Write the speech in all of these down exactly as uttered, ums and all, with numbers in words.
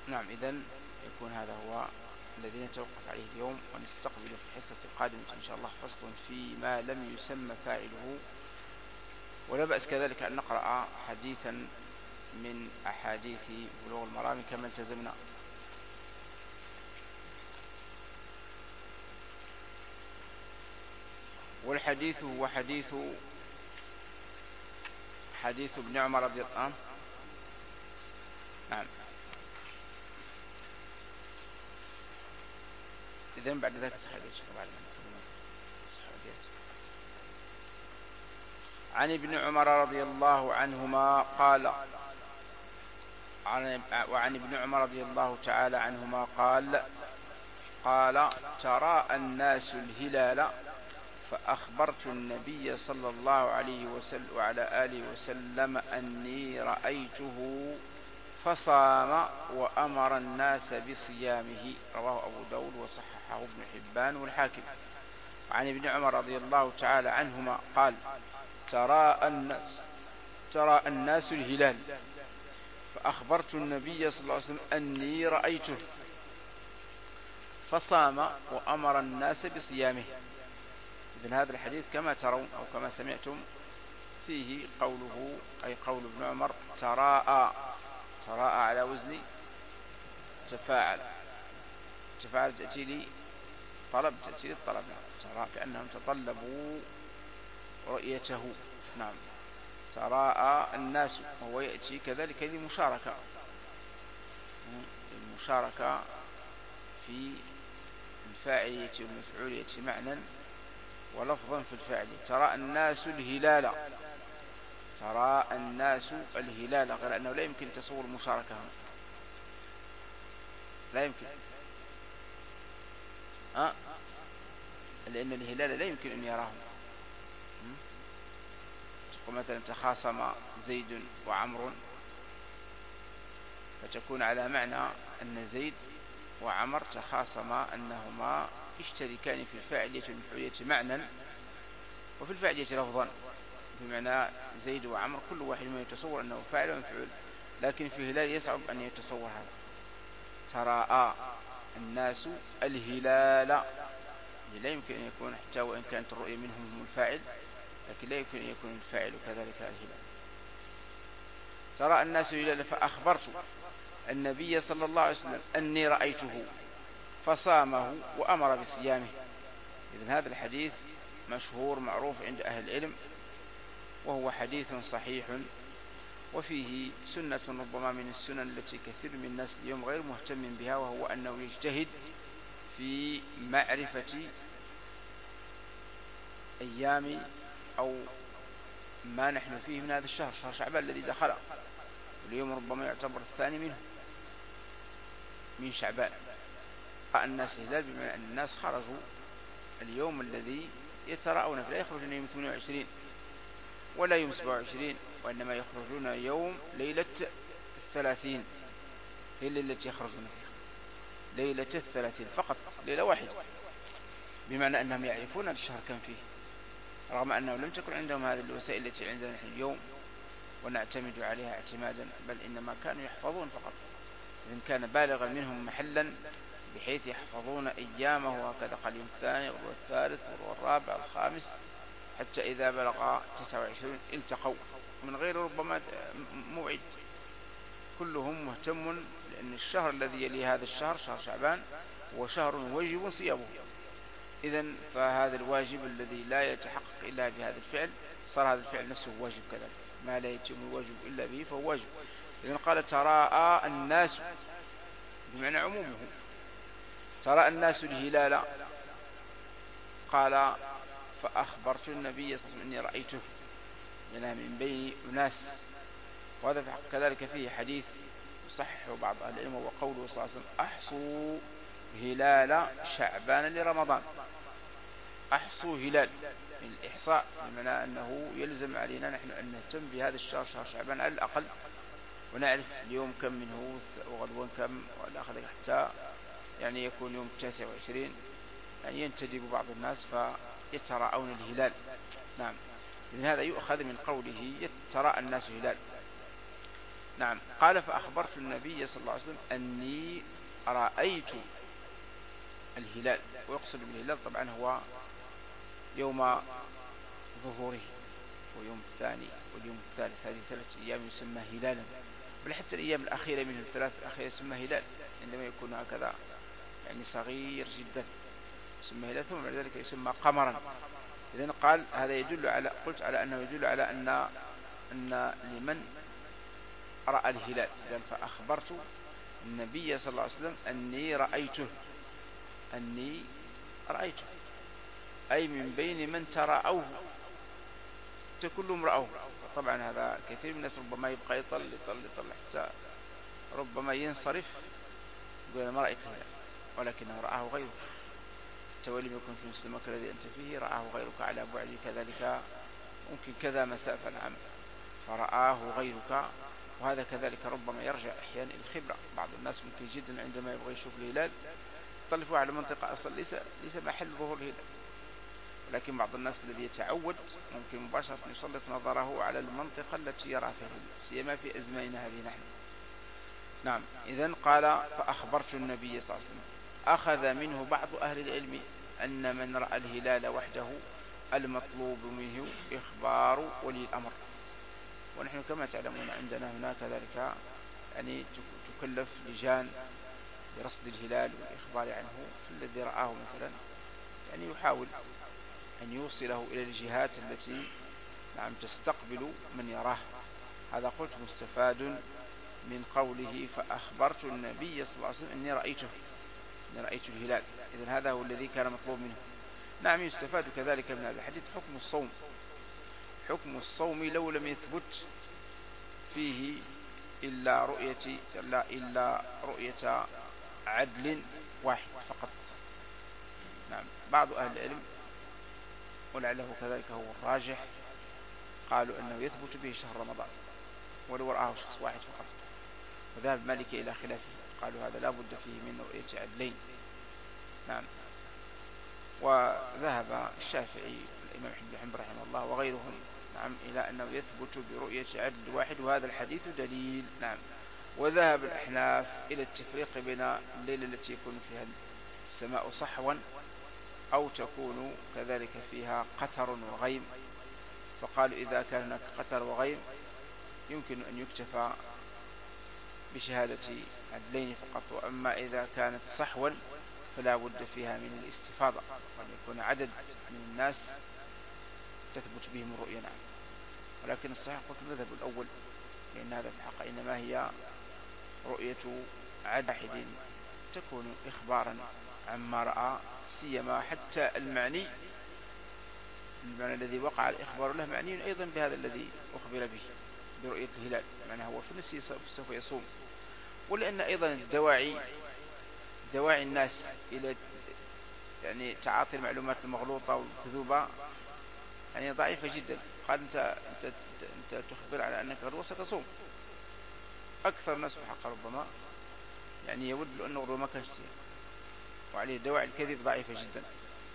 نعم، إذن يكون هذا هو الذي نتوقف عليه اليوم، ونستقبل في الحصة القادمة إن شاء الله فصل فيما لم يسمى فاعله. ولا بأس كذلك أن نقرأ حديثا من أحاديث بلوغ المرام كما التزمنا. والحديث هو حديث حديث ابن عمر رضي الله عنه. نعم، إذن بعد ذلك عن ابن عمر رضي الله عنهما قال وعن ابن عمر رضي الله تعالى عنهما قال قال ترى الناس الهلال فأخبرت النبي صلى الله عليه وسلم وعلى آله وسلم أني رأيته فصام وأمر الناس بصيامه. رواه أبو داود وصححه ابن حبان والحاكم. عن ابن عمر رضي الله تعالى عنهما قال ترى الناس ترى الناس الهلال فأخبرت النبي صلى الله عليه وسلم أني رأيته فصام وأمر الناس بصيامه. إذن هذا الحديث كما ترون أو كما سمعتم فيه قوله أي قول ابن عمر تراءى تراءى على وزن تفاعل. تفاعل تأتي لي طلب تأتي لي الطلب، ترى كأنهم تطلبوا رؤيته. نعم، تراءى الناس وهو يأتي كذلك للمشاركة المشاركة في الفاعلية والمفعولية معنى ولفظا في الفعل. ترى الناس الهلال ترى الناس الهلال، غير أنه لا يمكن تصور المشاركة هنا، لا يمكن أه؟ لأن الهلال لا يمكن أن يراهم. مثلا تخاصم زيد وعمر فتكون على معنى أن زيد وعمر تخاصما أنهما يشتركان في الفاعلية والمفعولية معنى وفي الفاعلية لفظا، بمعنى زيد وعمر كل واحد منهم يتصور أنه فاعل ومفعول، لكن في الهلال يصعب أن يتصور هذا. تراءى الناس الهلال لا يمكن أن يكون حتى وإن كانت الرؤية منهم هم الفاعل، لكن لا يمكن أن يكون الفاعل كذلك الهلال. ترى الناس الهلال فأخبرت النبي صلى الله عليه وسلم أني رأيته فصامه وأمر بصيامه. إذن هذا الحديث مشهور معروف عند أهل العلم، وهو حديث صحيح وفيه سنة ربما من السنن التي كثير من الناس اليوم غير مهتم بها، وهو أنه يجتهد في معرفة أيام أو ما نحن فيه من هذا الشهر، شهر شعبان الذي دخل، واليوم ربما يعتبر الثاني منه من شعبان. الناس هلال بمعنى أن الناس خرجوا اليوم الذي يتراءون فلا يخرجون يوم ثمانية وعشرين ولا يوم سبعة وعشرين، وإنما يخرجون يوم ليلة الثلاثين، هي الليلة التي يخرجون فيها ليلة الثلاثين فقط، ليلة واحدة، بمعنى أنهم يعرفون الشهر كم فيه، رغم أنه لم تكن عندهم هذه الوسائل التي عندنا اليوم ونعتمد عليها اعتمادا، بل إنما كانوا يحفظون فقط. إذن كان بالغا منهم محلا بحيث يحفظون أيامه، وهكذا قال يوم الثاني والثالث والرابع والخامس، حتى إذا بلغ تسعة وعشرين التقوا من غير ربما موعد. كلهم مهتم، لأن الشهر الذي يلي هذا الشهر شهر شعبان هو شهر واجب صيامه. إذن فهذا الواجب الذي لا يتحقق إلا بهذا الفعل صار هذا الفعل نفسه واجب كذلك، ما لا يتم الواجب إلا به فهو واجب. إذن قال تراءى الناس بمعنى عمومه، تراءى الناس الهلال، قال فأخبرت النبي صلى الله عليه وسلم أني رأيته يعني من بين أناس. وهذا كذلك فيه حديث صححه بعض أهل العلم، وقوله صلى الله عليه وسلم أحصوا هلال شعبان لرمضان. أحصوا هلال من الإحصاء، بمعنى أنه يلزم علينا نحن أن نهتم بهذا الشهر شهر شعبان على الأقل، ونعرف اليوم كم منه وغدوان كم والآخر، حتى يعني يكون يوم التاسع وعشرين يعني ينتدب بعض الناس فيتراءون الهلال. نعم، إذن هذا يؤخذ من قوله يتراءى الناس الهلال. نعم. نعم قال فأخبرت النبي صلى الله عليه وسلم أني رأيت الهلال، ويقصد بالهلال طبعا هو يوم ظهوره ويوم الثاني واليوم الثالث، هذه ثلاثة أيام يسمى هلالا، بل حتى الأيام الأخيرة منه الثلاث الأخيرة يسمى هلال عندما يكون هكذا يعني صغير جدا يسمى هلال، ثم بعد ذلك يسمى قمرا. إذن قال هذا يدل على، قلت على أنه يدل على أن أن لمن رأى الهلال، قال فأخبرت النبي صلى الله عليه وسلم أني رأيته، أني رأيته أي من بين من تراءوه كلهم رأوه. طبعا هذا كثير من الناس ربما يبقى يطل يطل يطل حتى ربما ينصرف يقول ما رأيت الهلال، ولكنه رآه غيره، حتى ولم يكن في مثل المكان الذي أنت فيه رآه غيرك على بعد كذلك ممكن كذا مسافة نعم، فرآه غيرك. وهذا كذلك ربما يرجع أحيانا إلى الخبرة، بعض الناس ممكن جدا عندما يبغى يشوف الهلال يطلفوا على منطقة أصلا ليس ليس محل ظهور الهلال، ولكن بعض الناس الذي يتعود ممكن مباشرة يسلط نظره على المنطقة التي يرى فيها الهلال، سيما في أزماننا هذه نحن. نعم إذن قال فأخبرت النبي صلى الله عليه وسلم. أخذ منه بعض أهل العلم أن من رأى الهلال وحده المطلوب منه إخبار ولي الأمر، ونحن كما تعلمون عندنا هناك ذلك يعني تكلف لجان برصد الهلال والإخبار عنه، فالذي رآه مثلا يعني يحاول أن يوصله إلى الجهات التي نعم تستقبل من يراه. هذا قلت مستفاد من قوله فأخبرت النبي صلى الله عليه وسلم أني رأيته، أني رأيت الهلال، إذن هذا هو الذي كان مطلوب منه. نعم يستفاد كذلك من هذا الحديث حكم الصوم، حكم الصوم لو لم يثبت فيه إلا رؤية إلا, إلا رؤية عدل واحد فقط. نعم بعض أهل العلم ولعله كذلك هو الراجح قالوا أنه يثبت به شهر رمضان ولو رآه شخص واحد فقط، وذهب مالك إلى خلافه، قالوا هذا لا بد فيه من رؤية عدلين. نعم وذهب الشافعي والإمام أحمد بن حنبل رحمه الله وغيرهم نعم إلى أنه يثبت برؤية عدل واحد، وهذا الحديث دليل. نعم وذهب الأحناف إلى التفريق بين الليلة التي يكون فيها السماء صحوا أو تكون كذلك فيها قتر وغيم، فقالوا إذا كان هناك قتر وغيم يمكن أن يكتفى بشهادة عدلين فقط، وأما إذا كانت صحوا فلا بد فيها من الاستفاضة، وأن يكون عدد من الناس تثبت بهم الرؤية. نعم ولكن الصحيح قلت المذهب الأول، لأن هذا في الحق إنما هي رؤية عدد واحد تكون إخبارا عما رأى، سيما حتى المعني المعنى الذي وقع الإخبار له معني أيضا بهذا الذي أخبر به برؤية الهلال، معنى هو في نفسه سوف يصوم. ولأن أيضا الدواعي دواعي الناس إلى يعني تعاطي المعلومات المغلوطة والكذوبة يعني ضعيفة جدا. قال أنت, أنت, أنت تخبر على أنك غدوة ستصوم، أكثر الناس بحق ربما يعني يود له أنه غدوة ما كانش صيام، وعليه دواعي الكذب ضعيفة جدا.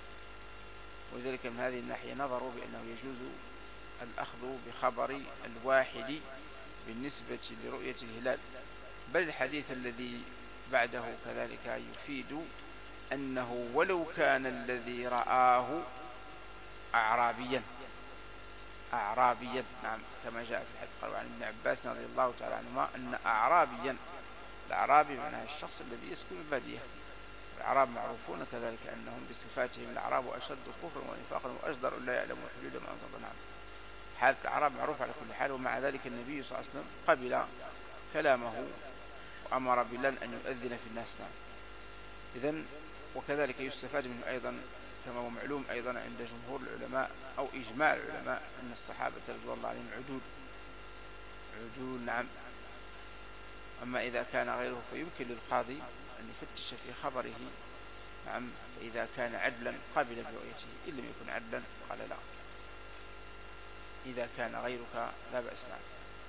ولذلك من هذه الناحية نظروا بأنه يجوز الأخذ بخبر الواحد بالنسبة لرؤية الهلال، بل الحديث الذي بعده كذلك يفيد أنه ولو كان الذي رآه أعرابيا أعرابيا نعم كما جاء في الحديث قال عن ابن عباس رضي الله تعالى عنهما أن أعرابيا، الأعرابي معناه الشخص الذي يسكن البادية، الأعراب معروفون كذلك أنهم بصفاتهم الأعراب أشد كفرا ونفاقا وأجدر أن لا يعلموا حدود ما أنزل الله. حالة الأعراب معروفة على كل حال، ومع ذلك النبي صلى الله عليه وسلم قبل كلامه وأمر بلال أن يؤذن في الناس. نعم إذن وكذلك يستفاد منه أيضا كما هو معلوم أيضا عند جمهور العلماء أو إجماع العلماء أن الصحابة رضي الله عنهم عدول عدول. نعم أما إذا كان غيره فيمكن للقاضي أن يفتش في خبره. نعم فإذا كان عدلا قبل برؤيته، إن لم يكن عدلا قال لا، إذا كان غيرك لا بأس. نعم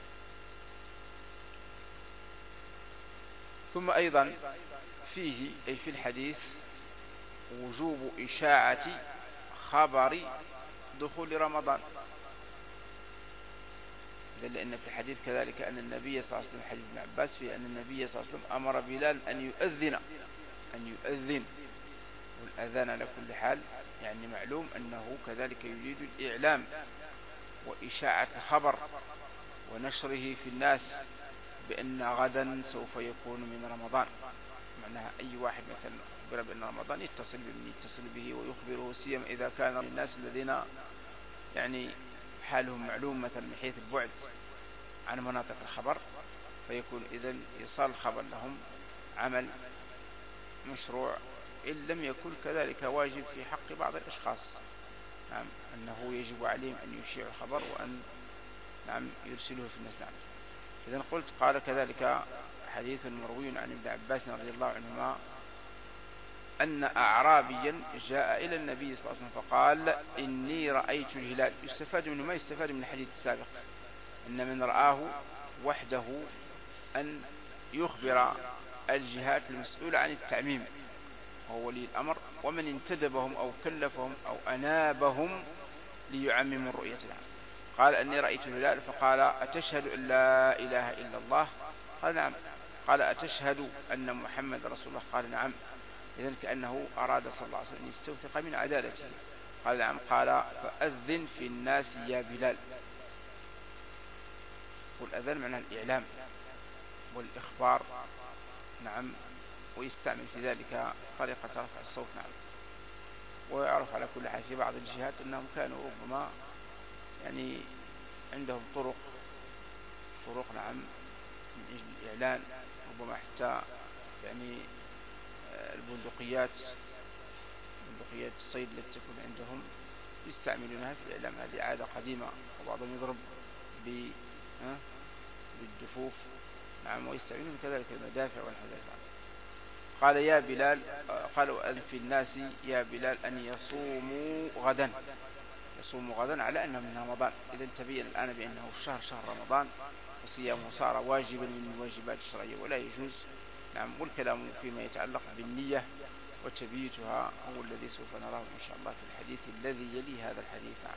ثم أيضا فيه أي في الحديث وجوب إشاعة خبر دخول رمضان. لأن في الحديث كذلك أن النبي صلى الله عليه وسلم، حديث ابن عباس، في أن النبي صلى الله عليه وسلم أمر بلال أن يؤذن أن يؤذن والأذان على كل حال يعني معلوم أنه كذلك يريد الإعلام وإشاعة الخبر ونشره في الناس بأن غدا سوف يكون من رمضان. معناها أي واحد مثلا أخبر بأن رمضان يتصل به يتصل به ويخبره، سيما إذا كان الناس الذين يعني حالهم معلوم مثلا من حيث البعد عن مناطق الخبر، فيكون إذن إيصال الخبر لهم عمل مشروع، إن لم يكن كذلك واجب في حق بعض الأشخاص، نعم، أنه يجب عليهم أن يشيعوا الخبر وأن نعم يرسلوه في الناس. نعم. إذن قلت قال كذلك حديث مروي عن ابن عباس رضي الله عنهما أن أعرابيا جاء إلى النبي صلى الله عليه وسلم فقال إني رأيت الهلال. يستفاد منه ما يستفاد من الحديث السابق، أن من رآه وحده أن يخبر الجهات المسؤولة عن التعميم وهو ولي الأمر، ومن انتدبهم أو كلفهم أو أنابهم ليعمموا الرؤية له. قال أني رأيت الهلال، فقال أتشهد أن لا إله إلا الله؟ قال نعم. قال أتشهد أن محمد رسول الله؟ قال نعم. إذن كأنه أراد صلى الله عليه وسلم أن يستوثق من عدالته. قال نعم. قال فأذن في الناس يا بلال. والأذان معناه الإعلام والإخبار، نعم، ويستعمل في ذلك طريقة رفع الصوت. نعم. ويعرف على كل حال في بعض الجهات أنهم كانوا ربما يعني عندهم طرق طرق نعم من أجل الإعلان، ربما حتى يعني البندقيات بندقيات الصيد التي تكون عندهم يستعملونها في الإعلام. هذه عادة قديمة، وبعضهم يضرب بالدفوف، نعم، ويستعملون كذلك المدافع ونحو ذلك. قال يا بلال، قال وأذن في الناس يا بلال أن يصوموا غدا. يصوموا غدا على أنه من رمضان. إذا تبين الآن بأنه الشهر شهر رمضان، وصيامه صار واجبا من الواجبات الشرعية ولا يجوز. نعم. والكلام فيما يتعلق بالنية وتبييتها هو الذي سوف نراه إن شاء الله في الحديث الذي يلي هذا الحديث. نعم.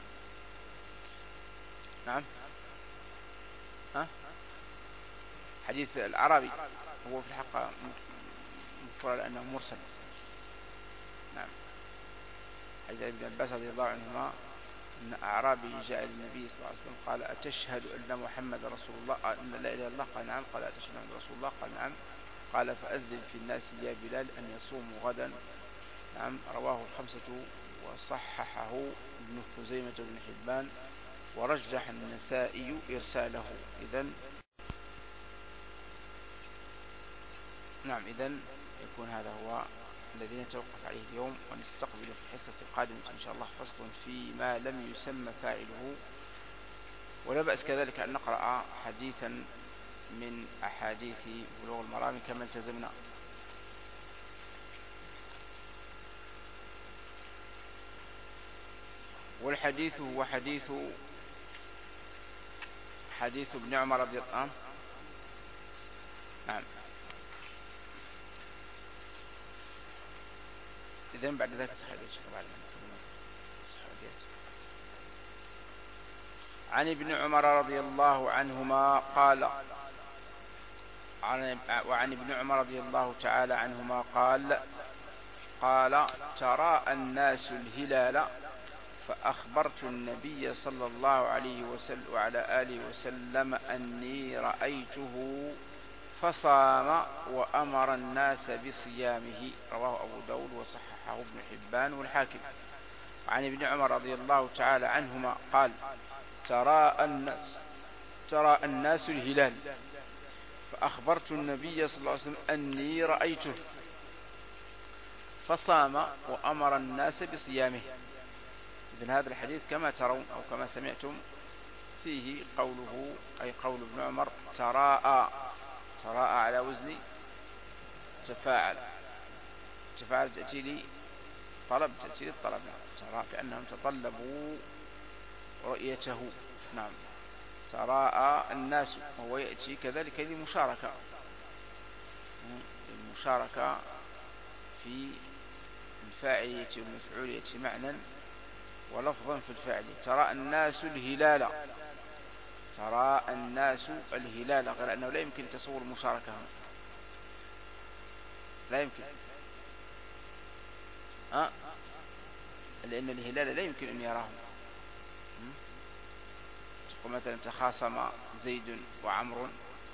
نعم. ها؟ حديث الأعرابي هو في الحق مذكور لأنه مرسل. نعم. حديث ابن عباس رضي الله عنهما أن أعرابي جاء للنبي صلى الله عليه وسلم قال أتشهد أن محمد رسول الله؟ أن لا إله إلا الله؟ قال نعم. قال أتشهد أن رسول الله؟ قال نعم. قال فأذن في الناس يا بلال أن يصوموا غدا. نعم. رواه الخمسة وصححه ابن خزيمة بن حبان ورجح النسائي إرساله. إذن نعم إذن يكون هذا هو الذي نتوقف عليه اليوم، ونستقبل في الحصة القادمة إن شاء الله فصل فيما لم يسمى فاعله. ولا بأس كذلك أن نقرأ حديثا من أحاديث بلوغ المرام كما التزمنا. والحديث هو حديث حديث ابن عمر رضي الله عنه. نعم. إذن بعد ذلك عن ابن عمر رضي الله عنهما قال وعن ابن عمر رضي الله تعالى عنهما قال قال ترى الناس الهلال فأخبرت النبي صلى الله عليه وسلم وعلى آله وسلم أني رأيته فصام وأمر الناس بصيامه. رواه أبو داود وصححه ابن حبان والحاكم. عن ابن عمر رضي الله تعالى عنهما قال ترى الناس ترى الناس الهلال فأخبرت النبي صلى الله عليه وسلم أني رأيته فصام وأمر الناس بصيامه. إذن هذا الحديث كما ترون أو كما سمعتم فيه قوله أي قول ابن عمر تراءى تراءى على وزن تفاعل. تفاعل تأتي لي طلب تأتي لي الطلب. تراءى كأنهم تطلبوا رؤيته. نعم. تراءى الناس وهو يأتي كذلك لمشاركة المشاركة في الفاعلية والمفعولية معنى ولفظا في الفعل. ترى الناس الهلال ترى الناس الهلال، غير أنه لا يمكن تصور المشاركة هنا، لا يمكن أه؟ لأن الهلال لا يمكن أن يراه. تقول مثلا تخاصم زيد وعمر،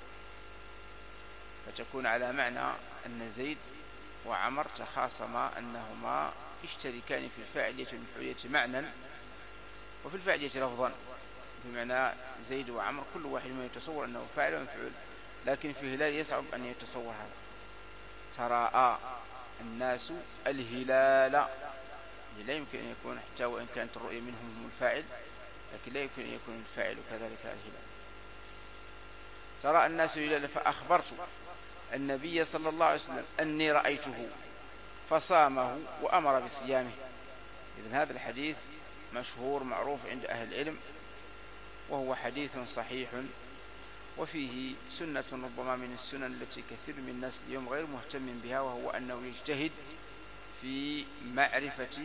فتكون على معنى أن زيد وعمر تخاصما أنهما يشتركان في الفاعلية والمفعولية معنى وفي الفاعلية لفظا، بمعنى زيد وعمر كل واحد ما يتصور أنه فاعل ومفعول، لكن في الهلال يصعب أن يتصور هذا. تراءى الناس الهلال لا يمكن أن يكون، حتى وإن كانت الرؤية منهم هم الفاعل، لكن لا يمكن أن يكون الفاعل كذلك الهلال. ترى الناس الهلال فأخبرت النبي صلى الله عليه وسلم أني رأيته فصامه وأمر بصيامه. إذن هذا الحديث مشهور معروف عند أهل العلم، وهو حديث صحيح، وفيه سنة ربما من السنن التي كثير من الناس اليوم غير مهتم بها، وهو أنه يجتهد في معرفة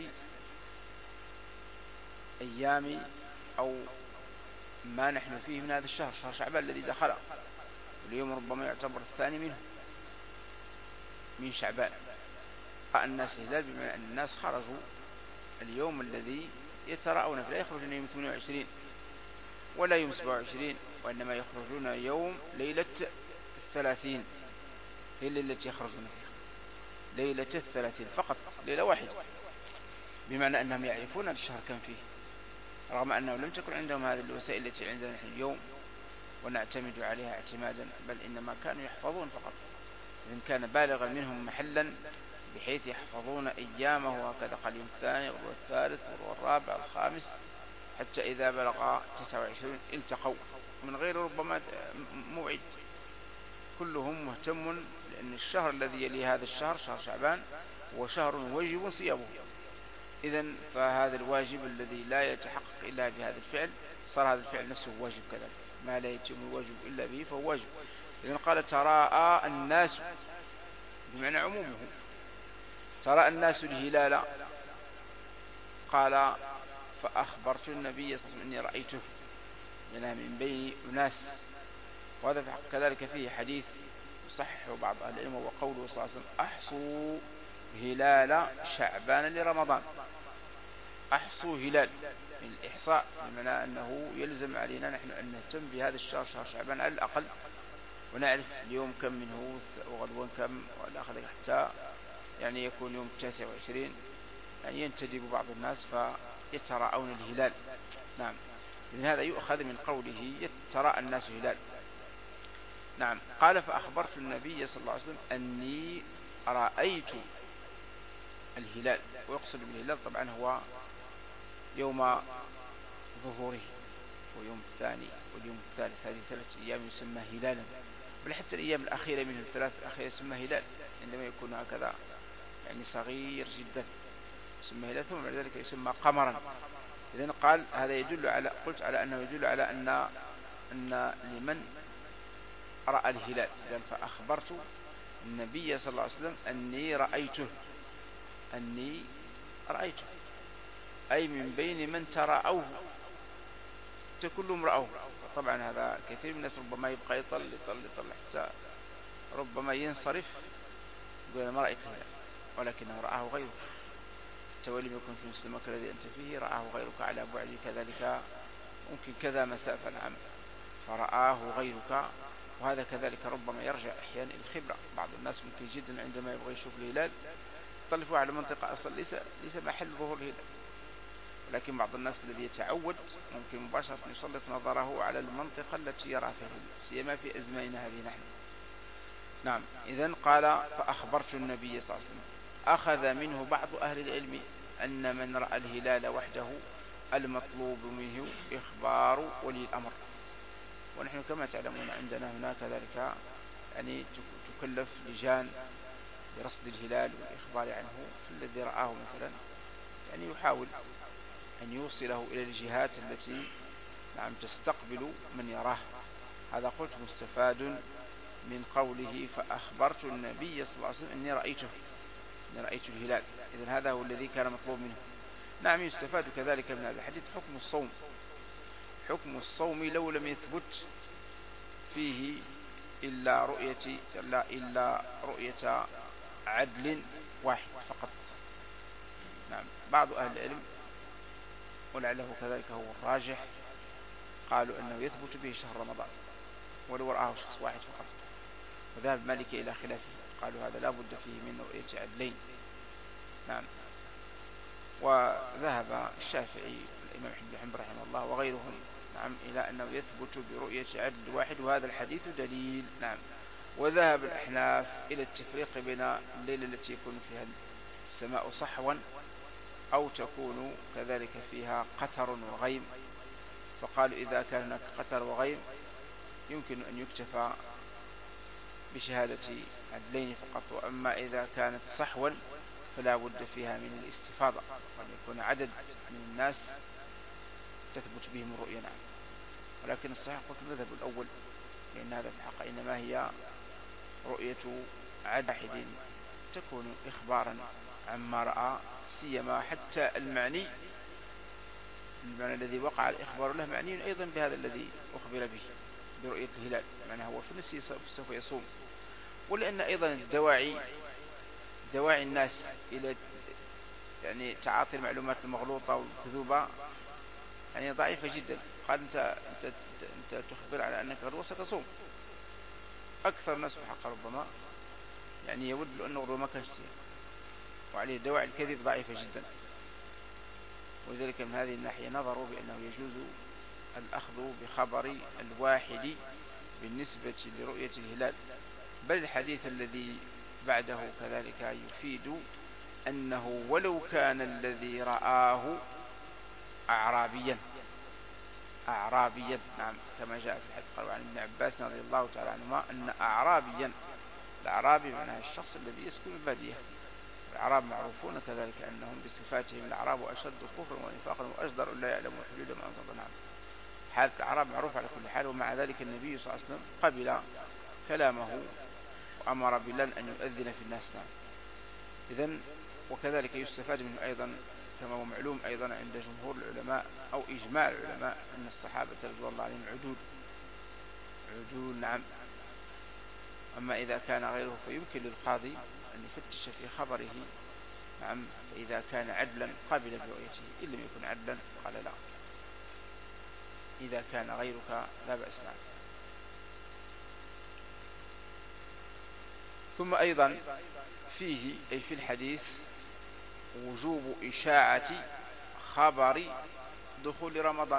أيام أو ما نحن فيه من هذا الشهر، شهر شعبان الذي دخل، واليوم ربما يعتبر الثاني منه من شعبان. الناس هلال بمعنى أن الناس خرجوا اليوم الذي يتراءون، فلا يخرجون يوم ثمانية وعشرين ولا يوم سبعة وعشرين، وإنما يخرجون يوم ليلة الثلاثين، هي الليلة التي يخرجون فيها، ليلة الثلاثين فقط، ليلة واحدة، بمعنى أنهم يعرفون الشهر كم فيه، رغم أنه لم تكن عندهم هذه الوسائل التي عندنا نحن اليوم ونعتمد عليها اعتمادا، بل إنما كانوا يحفظون فقط. إذن كان بالغا منهم محلا بحيث يحفظون أيامه، وهكذا قال يوم الثاني والثالث والرابع والخامس، حتى إذا بلغ تسعة وعشرين التقوا من غير ربما موعد، كلهم مهتم، لأن الشهر الذي يلي هذا الشهر شهر شعبان هو شهر واجب صيامه. إذن فهذا الواجب الذي لا يتحقق إلا بهذا الفعل، صار هذا الفعل نفسه واجب كذلك، ما لا يتم الواجب إلا به فهو واجب. إذن قال تراءى الناس بمعنى عمومه، تراءى الناس الهلال، قال فأخبرت النبي صلى الله عليه وسلم إني رأيته، يعني من بين أناس. وهذا كذلك فيه حديث صححه بعض أهل العلم، وقوله صلى الله عليه وسلم أحصوا هلال شعبان لرمضان. أحصوا هلال من الإحصاء، بمعنى أنه يلزم علينا نحن أن نهتم بهذا الشهر شهر شعبان على الأقل، ونعرف اليوم كم منه وغدوان كم والآخر، حتى يعني يكون يوم التاسع وعشرين، يعني ينتدب بعض الناس فيتراءون الهلال. نعم، لأن هذا يؤخذ من قوله يتراءى الناس الهلال. نعم، قال فأخبرت النبي صلى الله عليه وسلم أني رأيت الهلال، ويقصد بالهلال طبعا هو يوم ظهوره ويوم الثاني واليوم الثالث، هذه ثلاث أيام يسمى هلالا، بل حتى الأيام الأخيرة من الثلاث الأخيرة يسمى هلال، عندما يكون هكذا يعني صغير جدا يسمى هلال، ثم بعد ذلك يسمى قمرا. إذن قال هذا يدل على، قلت على أنه يدل على أن أن لمن رأى الهلال، قال فأخبرت النبي صلى الله عليه وسلم أني رأيته، أني رأيته أي من بين من تراءوه، كلهم رأوه. طبعا هذا كثير من الناس ربما يبقى يطل يطل يطل حتى ربما ينصرف يقول ما رأيت الهلال، ولكنه رآه غيره، حتى ولم يكن في مثل المكان الذي أنت فيه رآه غيرك على بعد كذلك ممكن كذا مسافة العمل، فرآه غيرك. وهذا كذلك ربما يرجع أحيانا إلى الخبرة، بعض الناس ممكن جدا عندما يبغى يشوف الهلال يطلفوا على منطقة أصلا ليس ليس محل ظهور الهلال، ولكن بعض الناس الذي يتعود ممكن مباشرة يسلط نظره على المنطقة التي يرى فيها، سيما في أزماننا هذه نحن. نعم، إذن قال فأخبرت النبي صلى الله عليه وسلم. أخذ منه بعض أهل العلم أن من رأى الهلال وحده المطلوب منه إخبار ولي الأمر، ونحن كما تعلمون عندنا هناك ذلك يعني تكلف لجان برصد الهلال والإخبار عنه، فالذي رآه مثلا يعني يحاول أن يوصله إلى الجهات التي نعم تستقبل من يراه. هذا قلت مستفاد من قوله فأخبرت النبي صلى الله عليه وسلم أني رأيته، أني رأيت الهلال. إذن هذا هو الذي كان مطلوب منه. نعم، يستفاد كذلك من هذا الحديث حكم الصوم، حكم الصوم لو لم يثبت فيه إلا رؤية إلا, إلا رؤية عدل واحد فقط. نعم. بعض أهل العلم ولعله كذلك هو الراجح قالوا أنه يثبت به شهر رمضان ولو رآه شخص واحد فقط، وذهب مالك إلى خلافه، قالوا هذا لا بد فيه من رؤية عدلين. نعم. وذهب الشافعي والإمام أحمد بن حنبل رحمه الله وغيرهم نعم إلى أنه يثبت برؤية عدل واحد، وهذا الحديث دليل. نعم. وذهب الأحناف إلى التفريق بين الليلة التي يكون فيها السماء صحوا أو تكون كذلك فيها قتر وغيم، فقالوا إذا كان هناك قتر وغيم يمكن أن يكتفى بشهادة عدلين فقط، وأما إذا كانت صحوا فلا بد فيها من الاستفاضة وأن يكون عدد من الناس تثبت بهم الرؤية. نعم. ولكن الصحيح قلت المذهب الأول، لأن هذا في الحق إنما هي رؤية عدد واحد تكون إخبارا عما رأى، سيما حتى المعني المعنى الذي وقع الإخبار له معني أيضا بهذا الذي أخبر به برؤية الهلال، معنى هو في نفسه سوف يصوم. ولأن أيضا الدواعي دواعي الناس إلى يعني تعاطي المعلومات المغلوطة والكذوبة يعني ضعيفة جدا. قال أنت, أنت, أنت تخبر على أنك غدوة ستصوم، أكثر الناس في الحق ربما يعني يود أنه غدوة ما كانش صيام، وعليه دواعي الكذب ضعيفة جدا. ولذلك من هذه الناحية نظروا بأنه يجوز الأخذ بخبر الواحد بالنسبة لرؤية الهلال، بل الحديث الذي بعده كذلك يفيد أنه ولو كان الذي رآه أعرابيا أعرابيا نعم، كما جاء في الحديث قالوا عن ابن عباس رضي الله تعالى عنهما أن أعرابيا، الأعرابي معناه الشخص الذي يسكن البادية، الأعراب معروفون كذلك أنهم بصفاتهم الأعراب أشد كفرا ونفاقا وأجدر أن لا يعلموا حدود ما أنزل الله. نعم. حالة الأعراب معروفة على كل حال، ومع ذلك النبي صلى الله عليه وسلم قبل كلامه وأمر بلال أن يؤذن في الناس. نعم. إذن وكذلك يستفاد منه أيضا كما هو معلوم أيضا عند جمهور العلماء أو إجماع العلماء أن الصحابة رضي الله عنهم عدول عدول. نعم. أما إذا كان غيره فيمكن للقاضي أن يفتش في خبره. نعم. فإذا كان عدلا قابل برؤيته، إن لم يكن عدلا قال لا، إذا كان غيرك لا بأس. نعم. ثم أيضا فيه أي في الحديث وجوب إشاعة خبر دخول رمضان،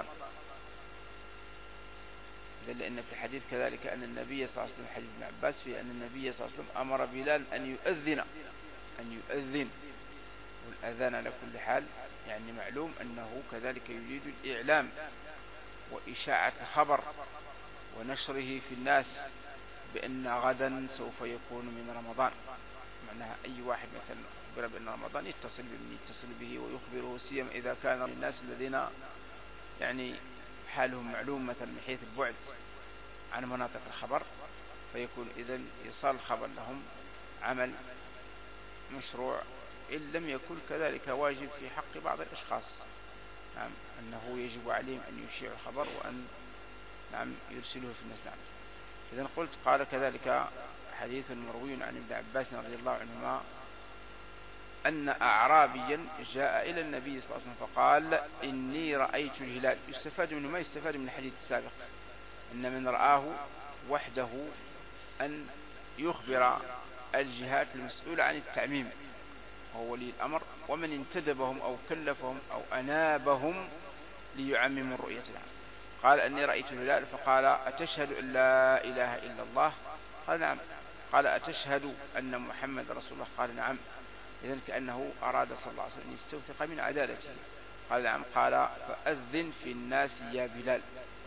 لأن في الحديث كذلك أن النبي صلى الله عليه وسلم حديث ابن عباس فيه أن النبي صلى الله عليه وسلم أمر بلال أن يؤذن أن يؤذن والأذان على كل حال يعني معلوم أنه كذلك يريد الإعلام وإشاعة الخبر ونشره في الناس بأن غدا سوف يكون من رمضان. معناها أي واحد مثلا أخبر بأن رمضان يتصل بمن يتصل به ويخبره، سيما إذا كان الناس الذين يعني حالهم معلوم مثلا من حيث البعد عن مناطق الخبر، فيكون إذن إيصال الخبر لهم عمل مشروع، إن لم يكن كذلك واجب في حق بعض الأشخاص. نعم. أنه يجب عليهم أن يشيعوا الخبر وأن نعم يرسلوه في الناس. نعم. إذن قلت قال كذلك حديث مروي عن ابن عباس رضي الله عنهما أن أعرابيا جاء إلى النبي صلى الله عليه وسلم فقال إني رأيت الهلال. يستفاد منه ما يستفاد من الحديث السابق، أن من رآه وحده أن يخبر الجهات المسؤولة عن التعميم وهو ولي الأمر، ومن انتدبهم أو كلفهم أو أنابهم ليعمموا الرؤية. قال أني رأيت الهلال، فقال أتشهد أن لا إله إلا الله؟ قال نعم. قال أتشهد أن محمد رسول الله؟ قال نعم. إذن كأنه أراد صلى الله عليه وسلم أن يستوثق من عدالته. قال نعم. قال فأذن في الناس يا بلال.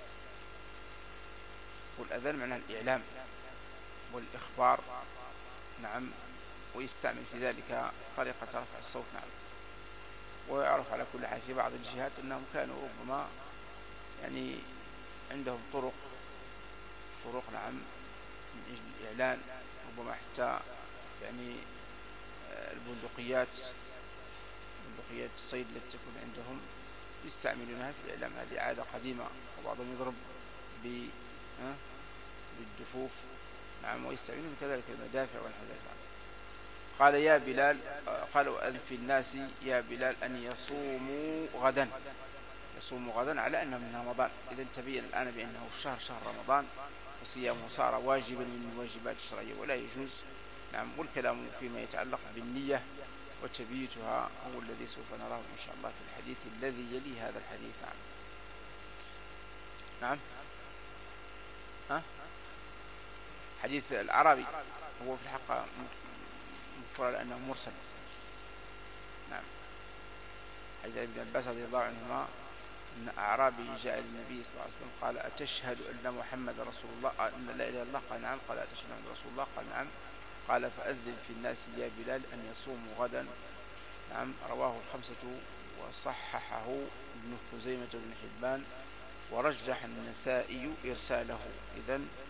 والأذان معناه الإعلام والإخبار. نعم. ويستعمل في ذلك طريقة رفع الصوت. نعم. ويعرف على كل حال في بعض الجهات أنهم كانوا ربما يعني عندهم طرق طرق نعم من أجل الإعلان، ربما حتى يعني البندقيات بندقيات الصيد التي تكون عندهم يستعملونها في الإعلام. هذه عادة قديمة، وبعضهم يضرب بالدفوف، نعم، ويستعملون كذلك المدافع والحذافير. قال يا بلال، قالوا أذن في الناس يا بلال أن يصوموا غدا، يصوموا غدا على أنه من رمضان. إذا تبين الآن بأنه الشهر شهر رمضان، وصيامه صار واجبا من الواجبات الشرعية ولا يجوز. نعم. والكلام فيما يتعلق بالنية وتبييتها هو الذي سوف نراه إن شاء الله في الحديث الذي يلي هذا الحديث. نعم. نعم. ها؟ حديث الأعرابي هو في الحق مفرد لأنه مرسل. نعم. حديث ابن عباس رضي الله عنهما أن أعرابي جاء للنبي صلى الله عليه وسلم قال أتشهد أن محمد رسول الله، أن لا إله إلا الله؟ قال نعم. قال أتشهد أن رسول الله؟ قال نعم. قال فأذن في الناس يا بلال أن يصوموا غدا. نعم. رواه الخمسة وصححه ابن خزيمة بن حبان ورجح النسائي إرساله. إذن